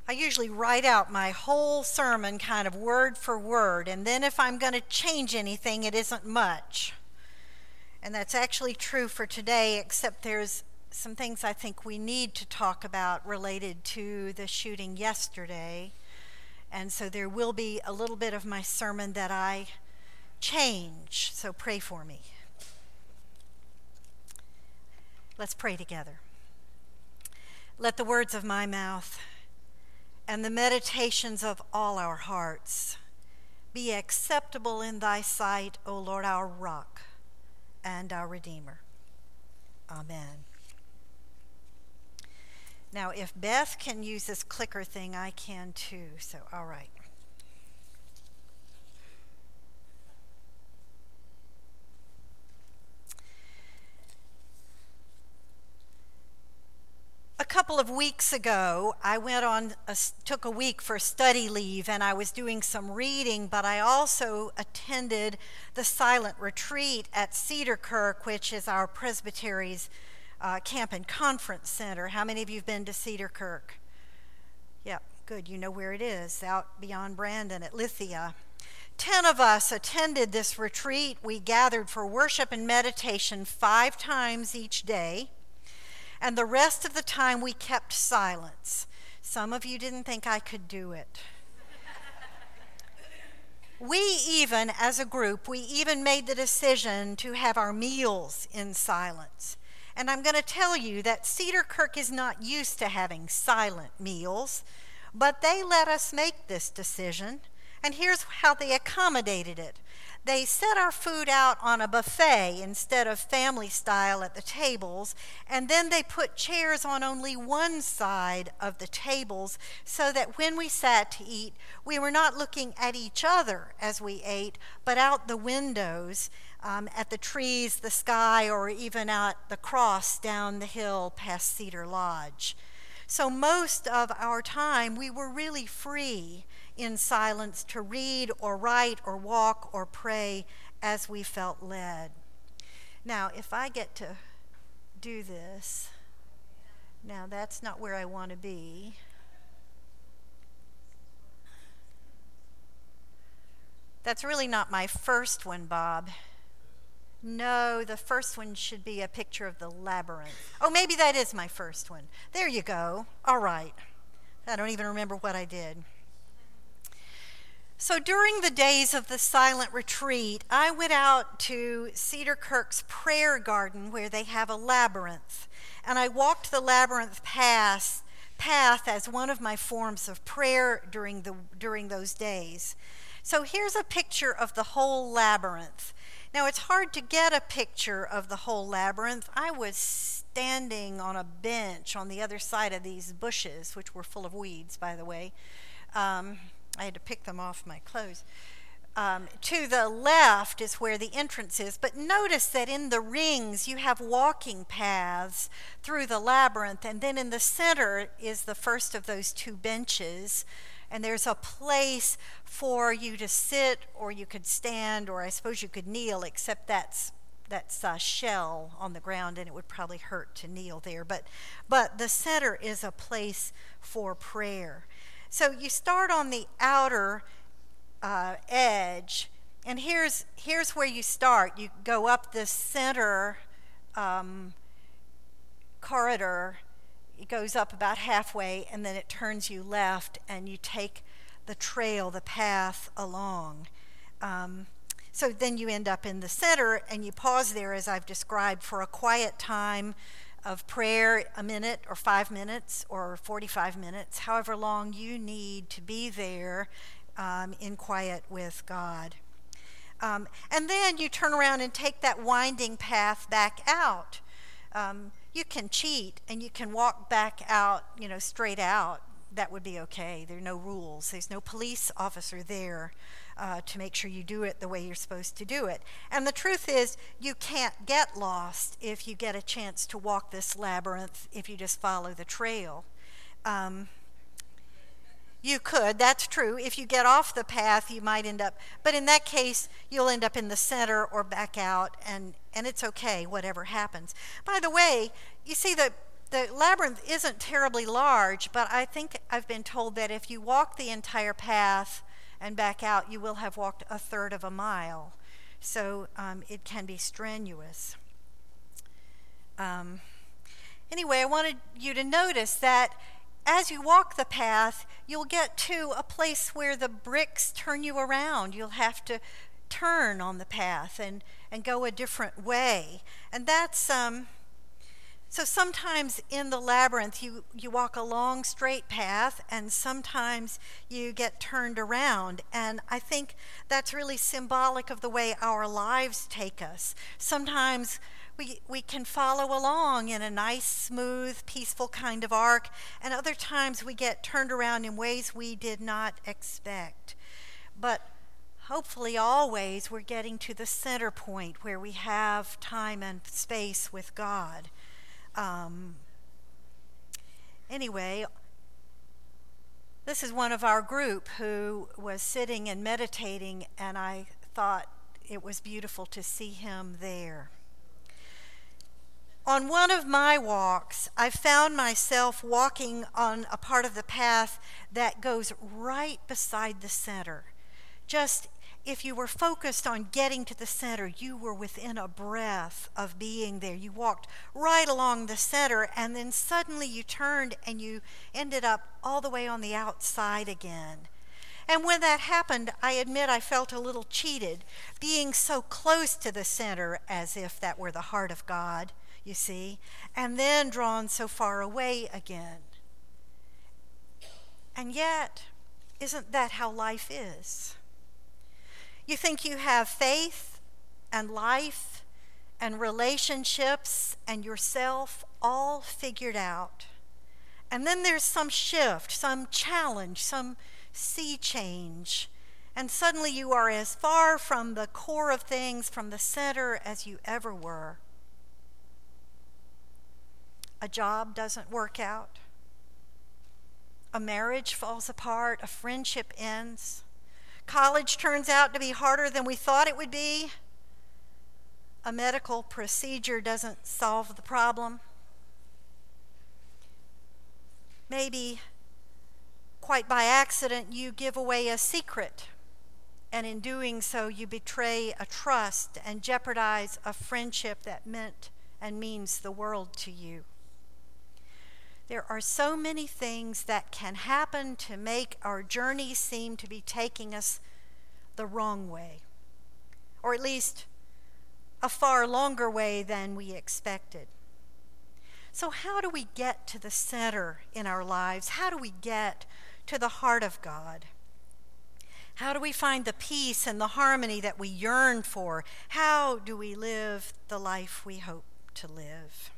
I usually write out my whole sermon kind of word for word, and then if I'm going to change anything, it isn't much. And that's actually true for today, except there's some things I think we need to talk about related to the shooting yesterday. And so there will be a little bit of my sermon that I change, so pray for me. Let's pray together. Let the words of my mouth and the meditations of all our hearts be acceptable in thy sight, O Lord, our rock and our Redeemer. Amen. Now, if Beth can use this clicker thing, I can too, so all right. A couple of weeks ago, I took a week for study leave, and I was doing some reading, but I also attended the silent retreat at Cedar Kirk, which is our Presbytery's camp and conference center. How many of you have been to Cedar Kirk? Yep, good. You know where it is, out beyond Brandon at Lithia. 10 of us attended this retreat. We gathered for worship and meditation 5 times each day. And the rest of the time we kept silence. Some of you didn't think I could do it. As a group, we even made the decision to have our meals in silence. And I'm going to tell you that Cedar Kirk is not used to having silent meals, but they let us make this decision. And here's how they accommodated it. They set our food out on a buffet instead of family style at the tables, and then they put chairs on only one side of the tables so that when we sat to eat, we were not looking at each other as we ate, but out the windows at the trees, the sky, or even out the cross down the hill past Cedar Lodge. So most of our time, we were really free in silence to read or write or walk or pray as we felt led. Now, if I get to do this, now that's not where I want to be. That's really not my first one, Bob. No, the first one should be a picture of the labyrinth. Oh, maybe that is my first one. There you go. All right. I don't even remember what I did. So during the days of the silent retreat, I went out to Cedar Kirk's prayer garden where they have a labyrinth. And I walked the labyrinth path as one of my forms of prayer during those days. So here's a picture of the whole labyrinth. Now, it's hard to get a picture of the whole labyrinth. I was standing on a bench on the other side of these bushes, which were full of weeds, by the way. I had to pick them off my clothes. To the left is where the entrance is, but notice that in the rings you have walking paths through the labyrinth, and then in the center is the first of those 2 benches, and there's a place for you to sit, or you could stand, or I suppose you could kneel, except that's a shell on the ground, and it would probably hurt to kneel there. But the center is a place for prayer. So you start on the outer edge, and here's where you start. You go up this center corridor. It goes up about halfway, and then it turns you left, and you take the trail, the path along. So then you end up in the center, and you pause there, as I've described, for a quiet time of prayer, a minute or 5 minutes or 45 minutes, however long you need to be there in quiet with God. And then you turn around and take that winding path back out. You can cheat and you can walk back out, straight out. That would be okay. There are no rules. There's no police officer there to make sure you do it the way you're supposed to do it. And the truth is, you can't get lost if you get a chance to walk this labyrinth if you just follow the trail. You could, that's true. If you get off the path, you might end up, but in that case, you'll end up in the center or back out, and it's okay, whatever happens. By the way, you see The labyrinth isn't terribly large, but I think I've been told that if you walk the entire path and back out, you will have walked a third of a mile. So it can be strenuous. Anyway, I wanted you to notice that as you walk the path, you'll get to a place where the bricks turn you around. You'll have to turn on the path and go a different way. And that's, so sometimes in the labyrinth you walk a long straight path, and sometimes you get turned around. And I think that's really symbolic of the way our lives take us. Sometimes we can follow along in a nice, smooth, peaceful kind of arc, and other times we get turned around in ways we did not expect. But hopefully always we're getting to the center point where we have time and space with God. Anyway, this is one of our group who was sitting and meditating, and I thought it was beautiful to see him there. On one of my walks, I found myself walking on a part of the path that goes right beside the center. Just if you were focused on getting to the center, you were within a breath of being there. You walked right along the center, and then suddenly you turned and you ended up all the way on the outside again. And when that happened, I admit I felt a little cheated, being so close to the center, as if that were the heart of God, you see, and then drawn so far away again. And yet, isn't that how life is? You think you have faith and life and relationships and yourself all figured out. And then there's some shift, some challenge, some sea change, and suddenly you are as far from the core of things, from the center, as you ever were. A job doesn't work out. A marriage falls apart. A friendship ends. College turns out to be harder than we thought it would be. A medical procedure doesn't solve the problem. Maybe, quite by accident, you give away a secret, and in doing so, you betray a trust and jeopardize a friendship that meant and means the world to you. There are so many things that can happen to make our journey seem to be taking us the wrong way, or at least a far longer way than we expected. So how do we get to the center in our lives? How do we get to the heart of God? How do we find the peace and the harmony that we yearn for? How do we live the life we hope to live?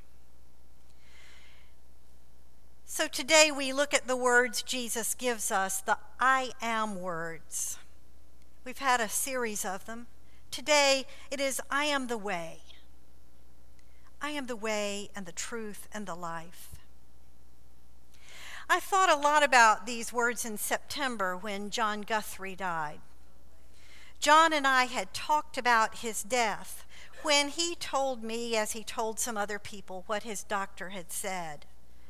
So today we look at the words Jesus gives us, the I am words. We've had a series of them. Today it is I am the way. I am the way and the truth and the life. I thought a lot about these words in September when John Guthrie died. John and I had talked about his death when he told me, as he told some other people, what his doctor had said.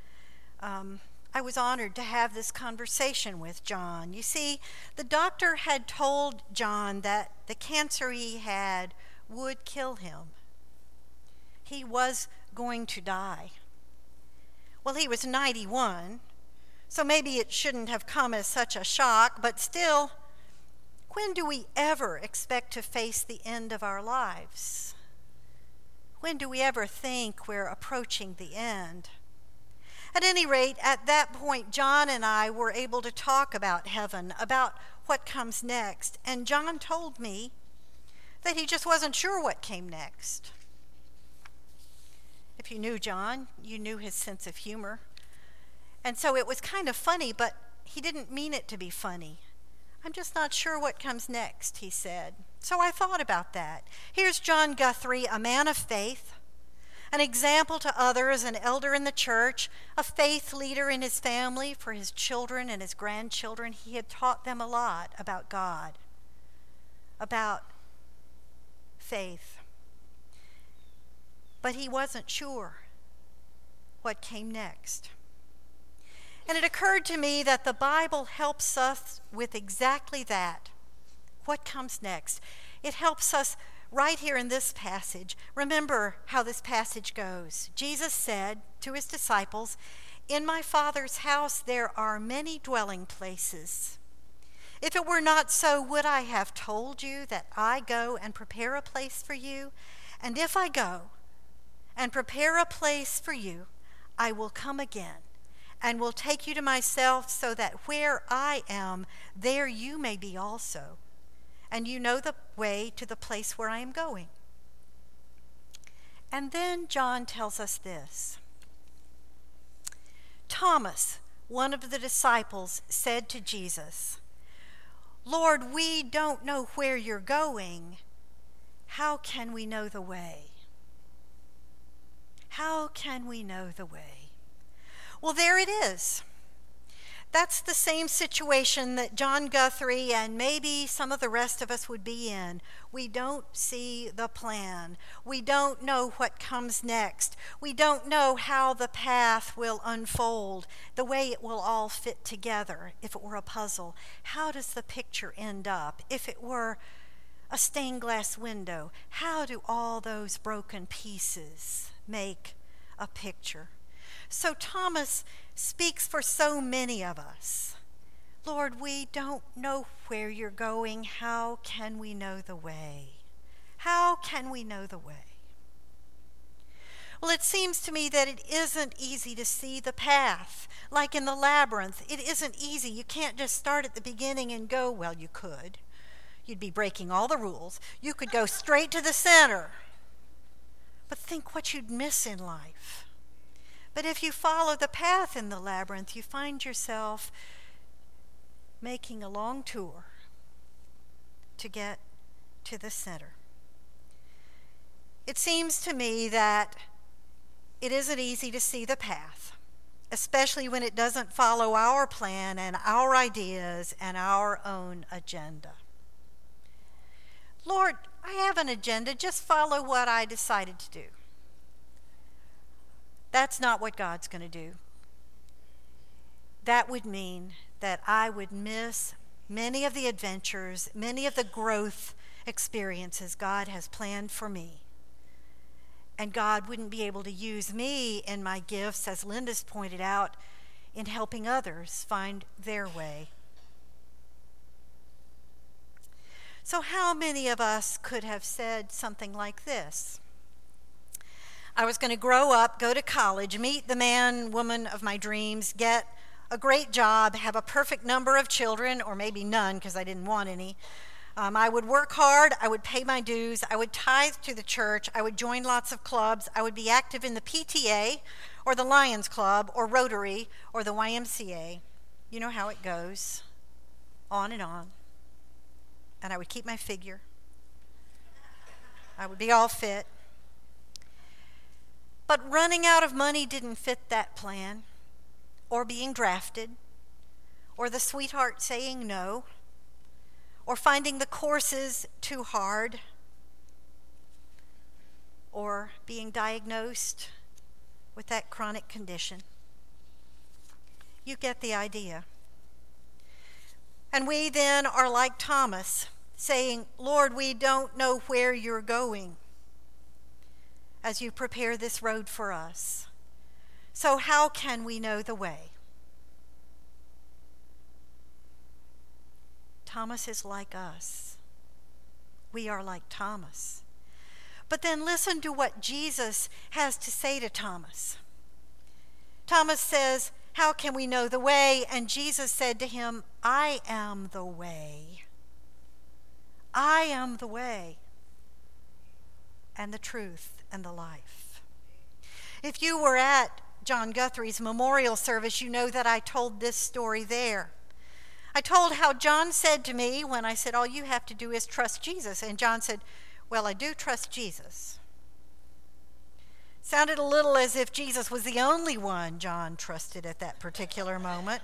I was honored to have this conversation with John. You see, the doctor had told John that the cancer he had would kill him. He was going to die. Well, he was 91, so maybe it shouldn't have come as such a shock, but still, when do we ever expect to face the end of our lives? When do we ever think we're approaching the end? At any rate, at that point, John and I were able to talk about heaven, about what comes next. And John told me that he just wasn't sure what came next. If you knew John, you knew his sense of humor. And so it was kind of funny, but he didn't mean it to be funny. I'm just not sure what comes next, he said. So I thought about that. Here's John Guthrie, a man of faith, an example to others, an elder in the church, a faith leader in his family for his children and his grandchildren. He had taught them a lot about God, about faith. But he wasn't sure. what came next. And it occurred to me that the Bible helps us with exactly that. What comes next? It helps us right here in this passage. Remember how this passage goes. Jesus said to his disciples, "In my Father's house there are many dwelling places. If it were not so, would I have told you that I go and prepare a place for you? And if I go and prepare a place for you, I will come again and will take you to myself, so that where I am, there you may be also. And you know the way to the place where I am going." And then John tells us this. Thomas, one of the disciples, said to Jesus, "Lord, we don't know where you're going. How can we know the way?" How can we know the way? Well, there it is. That's the same situation that John Guthrie and maybe some of the rest of us would be in. We don't see the plan. We don't know what comes next. We don't know how the path will unfold, the way it will all fit together. If it were a puzzle, how does the picture end up? If it were a stained glass window, how do all those broken pieces make a picture? So Thomas speaks for so many of us. Lord, we don't know where you're going. How can we know the way? How can we know the way? Well, it seems to me that it isn't easy to see the path. Like in the labyrinth, it isn't easy. You can't just start at the beginning and go, well, you could. You'd be breaking all the rules. You could go straight to the center. But think what you'd miss in life. But if you follow the path in the labyrinth, you find yourself making a long tour to get to the center. It seems to me that it isn't easy to see the path, especially when it doesn't follow our plan and our ideas and our own agenda. Lord, I have an agenda. Just follow what I decided to do. That's not what God's going to do. That would mean that I would miss many of the adventures, many of the growth experiences God has planned for me. And God wouldn't be able to use me in my gifts, as Linda's pointed out, in helping others find their way. So how many of us could have said something like this? I was going to grow up, go to college, meet the man, woman of my dreams, get a great job, have a perfect number of children, or maybe none because I didn't want any. I would work hard, I would pay my dues, I would tithe to the church, I would join lots of clubs, I would be active in the PTA or the Lions Club or Rotary or the YMCA. You know how it goes, on and on. And I would keep my figure. I would be all fit. But running out of money didn't fit that plan, or being drafted, or the sweetheart saying no, or finding the courses too hard, or being diagnosed with that chronic condition. You get the idea. And we then are like Thomas, saying, Lord, we don't know where you're going as you prepare this road for us. So how can we know the way? Thomas is like us. We are like Thomas. But then listen to what Jesus has to say to Thomas. Thomas says, how can we know the way? And Jesus said to him, I am the way. I am the way and the truth and the life. If you were at John Guthrie's memorial service, you know that I told this story there. I told how John said to me when I said, all you have to do is trust Jesus. And John said, well, I do trust Jesus. Sounded a little as if Jesus was the only one John trusted at that particular moment.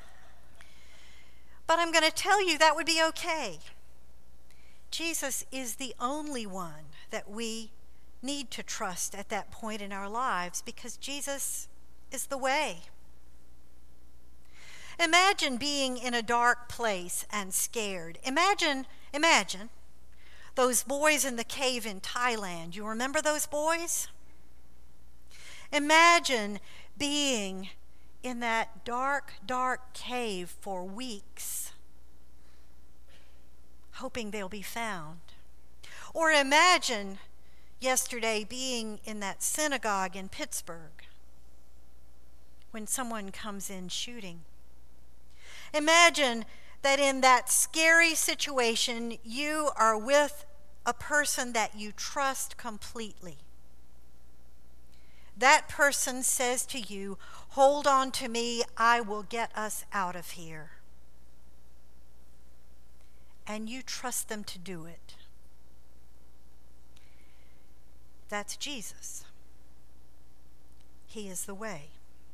But I'm going to tell you that would be okay. Jesus is the only one that we need to trust at that point in our lives, because Jesus is the way. Imagine being in a dark place and scared. Imagine those boys in the cave in Thailand. You remember those boys? Imagine being in that dark, dark cave for weeks, hoping they'll be found. Or imagine yesterday being in that synagogue in Pittsburgh when someone comes in shooting. Imagine that in that scary situation, you are with a person that you trust completely. That person says to you, "Hold on to me, I will get us out of here." And you trust them to do it. That's Jesus. He is the way.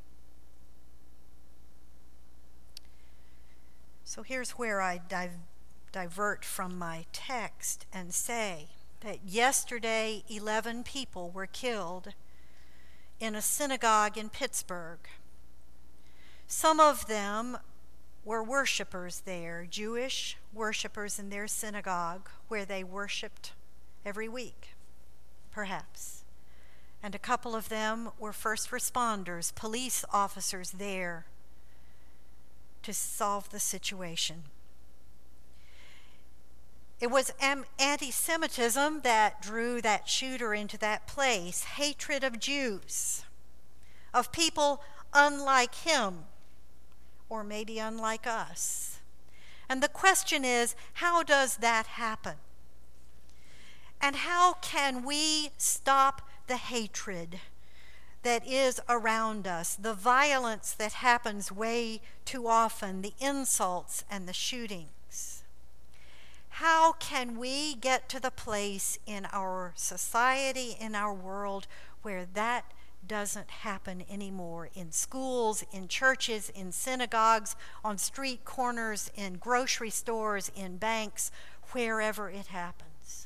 So here's where I divert from my text and say that yesterday 11 people were killed in a synagogue in Pittsburgh. Some of them were worshipers there, Jewish worshipers in their synagogue where they worshiped every week, perhaps. And a couple of them were first responders, police officers there to solve the situation. It was anti-Semitism that drew that shooter into that place, hatred of Jews, of people unlike him, or maybe unlike us. And the question is, how does that happen? And how can we stop the hatred that is around us, the violence that happens way too often, the insults and the shootings? How can we get to the place in our society, in our world, where that doesn't happen anymore, in schools, in churches, in synagogues, on street corners, in grocery stores, in banks, wherever it happens?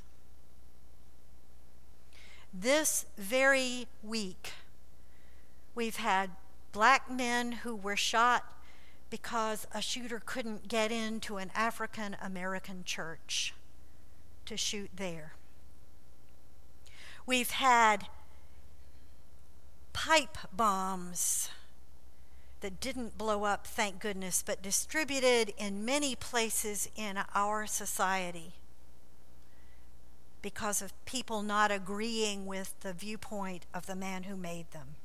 This very week, we've had black men who were shot because a shooter couldn't get into an African American church to shoot there. We've had pipe bombs that didn't blow up, thank goodness, but distributed in many places in our society because of people not agreeing with the viewpoint of the man who made them.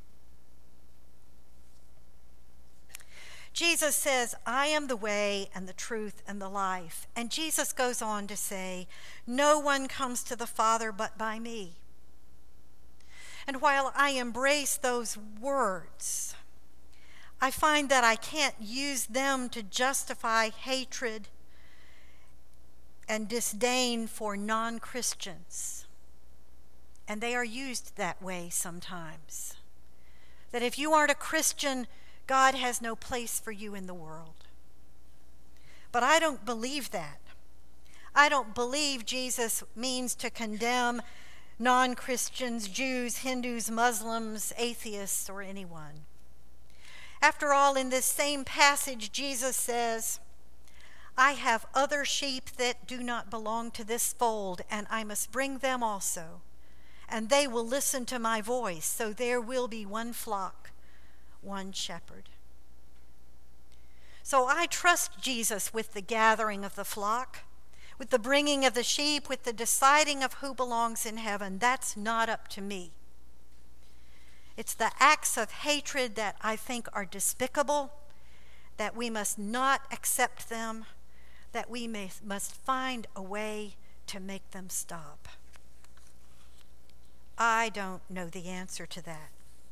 Jesus says, "I am the way and the truth and the life." And Jesus goes on to say, "No one comes to the Father but by me." And while I embrace those words, I find that I can't use them to justify hatred and disdain for non-Christians. And they are used that way sometimes. That if you aren't a Christian, God has no place for you in the world. But I don't believe that. I don't believe Jesus means to condemn non-Christians, Jews, Hindus, Muslims, atheists, or anyone. After all, in this same passage, Jesus says, "I have other sheep that do not belong to this fold, and I must bring them also, and they will listen to my voice, so there will be one flock, one shepherd." So I trust Jesus with the gathering of the flock, with the bringing of the sheep, with the deciding of who belongs in heaven. That's not up to me. It's the acts of hatred that I think are despicable, that we must not accept them, that we must find a way to make them stop. I don't know the answer to that.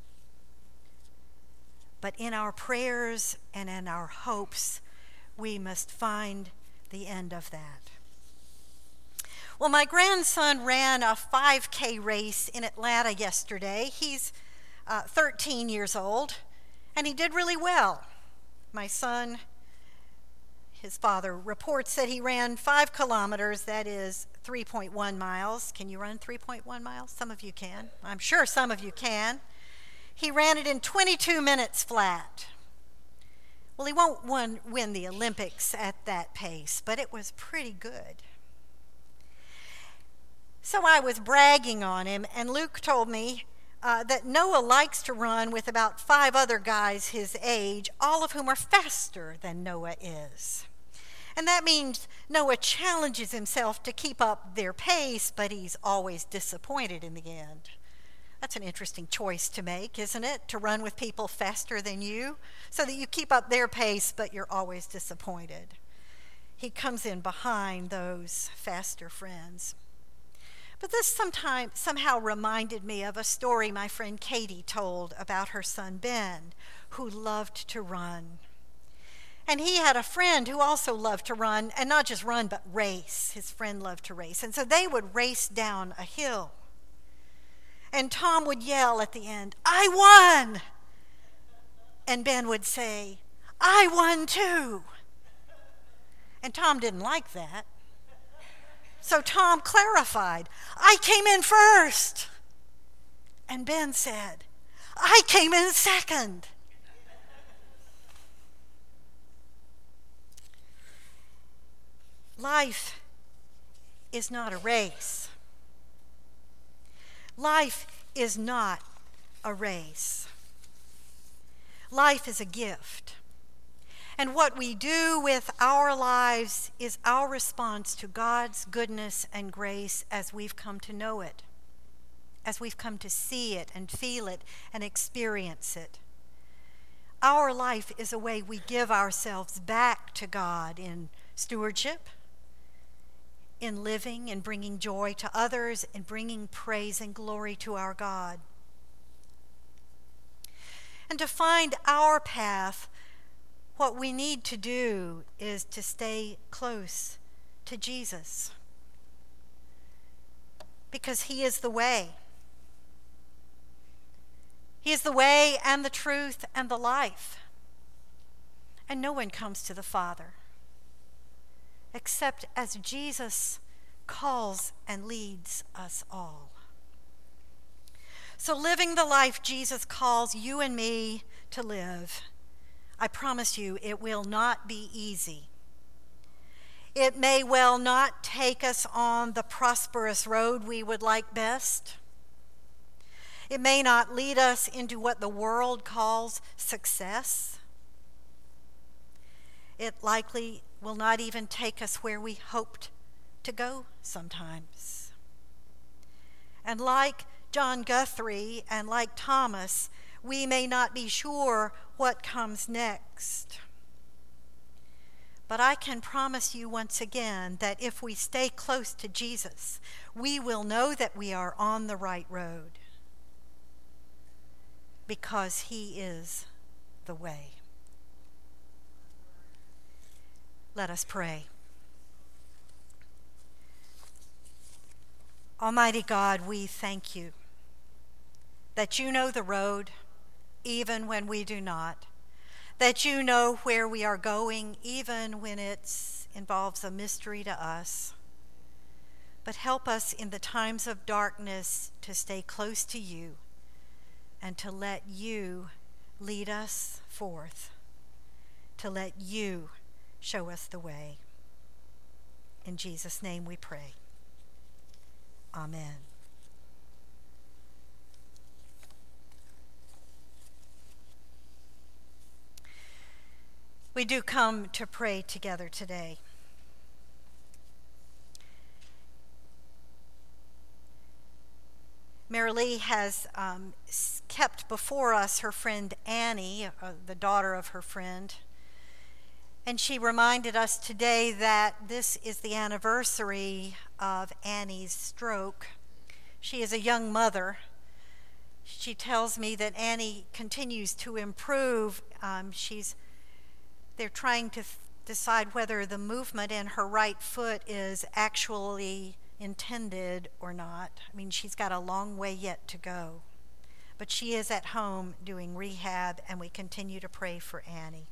But in our prayers and in our hopes, we must find the end of that. Well, my grandson ran a 5K race in Atlanta yesterday. He's 13 years old, and he did really well. My son, his father, reports that he ran 5 kilometers, that is 3.1 miles. Can you run 3.1 miles? Some of you can. I'm sure some of you can. He ran it in 22 minutes flat. Well, he won't win the Olympics at that pace, but it was pretty good. So I was bragging on him, and Luke told me that Noah likes to run with about 5 other guys his age, all of whom are faster than Noah is. And that means Noah challenges himself to keep up their pace, but he's always disappointed in the end. That's an interesting choice to make, isn't it? To run with people faster than you, so that you keep up their pace, but you're always disappointed. He comes in behind those faster friends. But this somehow reminded me of a story my friend Katie told about her son Ben, who loved to run. And he had a friend who also loved to run, and not just run, but race. His friend loved to race. And so they would race down a hill. And Tom would yell at the end, "I won!" And Ben would say, "I won too!" And Tom didn't like that. So Tom clarified, "I came in first." And Ben said, "I came in second." Life is not a race. Life is not a race. Life is a gift. And what we do with our lives is our response to God's goodness and grace as we've come to know it, as we've come to see it and feel it and experience it. Our life is a way we give ourselves back to God in stewardship, in living and bringing joy to others, and bringing praise and glory to our God. And to find our path, what we need to do is to stay close to Jesus, because he is the way. He is the way and the truth and the life. And no one comes to the Father except as Jesus calls and leads us all. So living the life Jesus calls you and me to live, I promise you it will not be easy. It may well not take us on the prosperous road we would like best. It may not lead us into what the world calls success. It likely will not even take us where we hoped to go sometimes. And like John Guthrie and like Thomas, we may not be sure what comes next. But I can promise you once again that if we stay close to Jesus, we will know that we are on the right road, because he is the way. Let us pray. Almighty God, we thank you that you know the road even when we do not, that you know where we are going even when it involves a mystery to us. But help us in the times of darkness to stay close to you and to let you lead us forth, to let you show us the way. In Jesus' name we pray. Amen. We do come to pray together today. Mary Lee has kept before us her friend Annie, the daughter of her friend. And she reminded us today that this is the anniversary of Annie's stroke. She is a young mother. She tells me that Annie continues to improve. They're trying to decide whether the movement in her right foot is actually intended or not. I mean, she's got a long way yet to go. But she is at home doing rehab, and we continue to pray for Annie.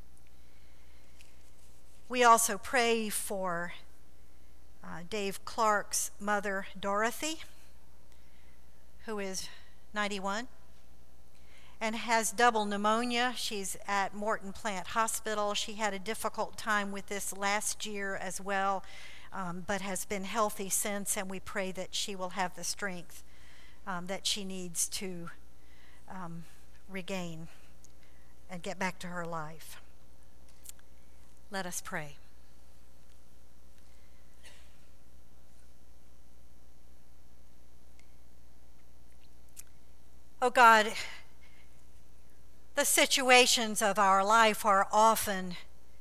We also pray for Dave Clark's mother, Dorothy, who is 91. and has double pneumonia. She's at Morton Plant Hospital. She had a difficult time with this last year as well, but has been healthy since, and we pray that she will have the strength that she needs to regain and get back to her life. Let us pray. Oh God, the situations of our life are often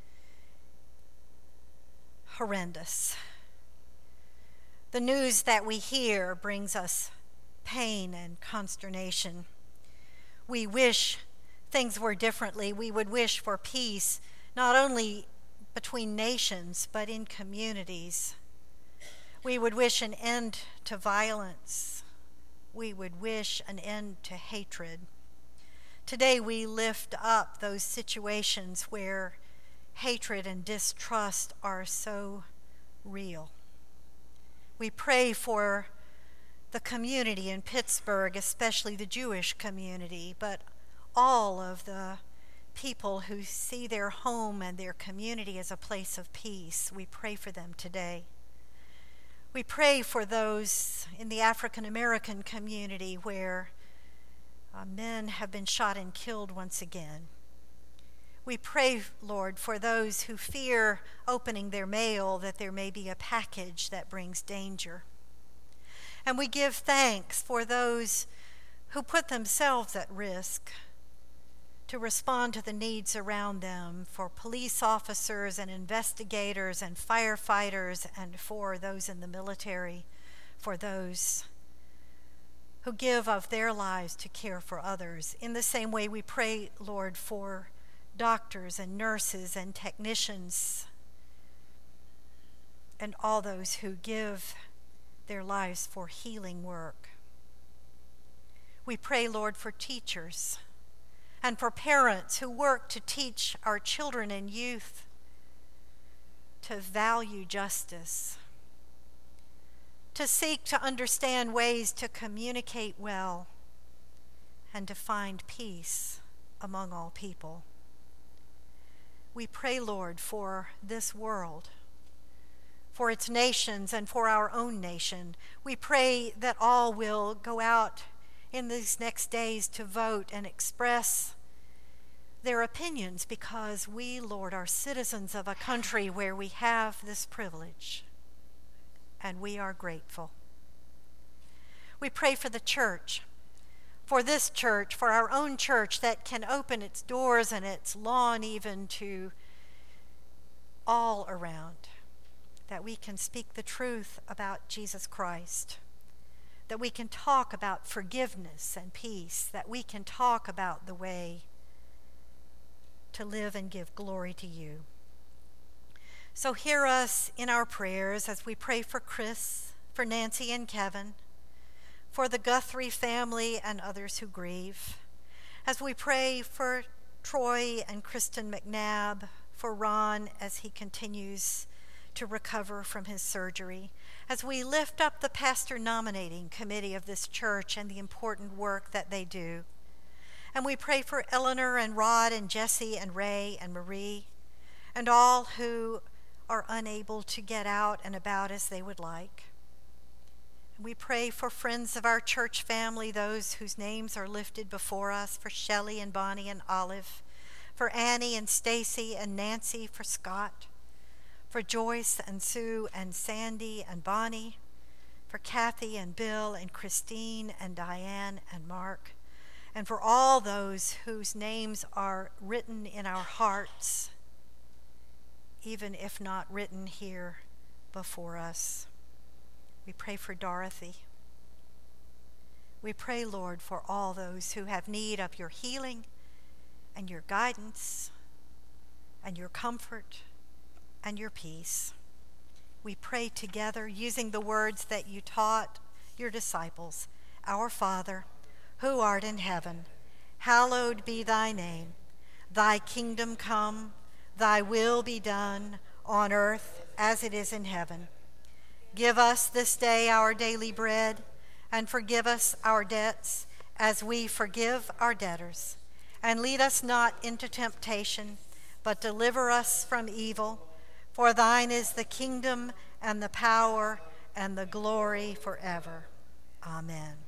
horrendous. The news that we hear brings us pain and consternation. We wish things were differently. We would wish for peace, not only between nations, but in communities. We would wish an end to violence. We would wish an end to hatred. Today we lift up those situations where hatred and distrust are so real. We pray for the community in Pittsburgh, especially the Jewish community, but all of the people who see their home and their community as a place of peace. We pray for them today. We pray for those in the African American community where men have been shot and killed once again. We pray, Lord, for those who fear opening their mail, that there may be a package that brings danger. And we give thanks for those who put themselves at risk to respond to the needs around them, for police officers and investigators and firefighters, and for those in the military, for those who give of their lives to care for others. In the same way, we pray, Lord, for doctors and nurses and technicians and all those who give their lives for healing work. We pray, Lord, for teachers and for parents who work to teach our children and youth to value justice, to seek to understand ways to communicate well, and to find peace among all people. We pray, Lord, for this world, for its nations, and for our own nation. We pray that all will go out in these next days to vote and express their opinions, because we, Lord, are citizens of a country where we have this privilege, and we are grateful. We pray for the church, for this church, for our own church that can open its doors and its lawn even to all around, that we can speak the truth about Jesus Christ, that we can talk about forgiveness and peace, that we can talk about the way to live and give glory to you. So hear us in our prayers as we pray for Chris, for Nancy and Kevin, for the Guthrie family and others who grieve, as we pray for Troy and Kristen McNabb, for Ron as he continues to recover from his surgery, as we lift up the pastor nominating committee of this church and the important work that they do. And we pray for Eleanor and Rod and Jesse and Ray and Marie and all who are unable to get out and about as they would like. We pray for friends of our church family, those whose names are lifted before us, for Shelley and Bonnie and Olive, for Annie and Stacy and Nancy, for Scott, for Joyce and Sue and Sandy and Bonnie, for Kathy and Bill and Christine and Diane and Mark, and for all those whose names are written in our hearts, even if not written here before us. We pray for Dorothy. We pray, Lord, for all those who have need of your healing and your guidance and your comfort and your peace. We pray together using the words that you taught your disciples. Our Father, who art in heaven, hallowed be thy name. Thy kingdom come, thy will be done on earth as it is in heaven. Give us this day our daily bread, and forgive us our debts as we forgive our debtors. And lead us not into temptation, but deliver us from evil. For thine is the kingdom and the power and the glory forever. Amen.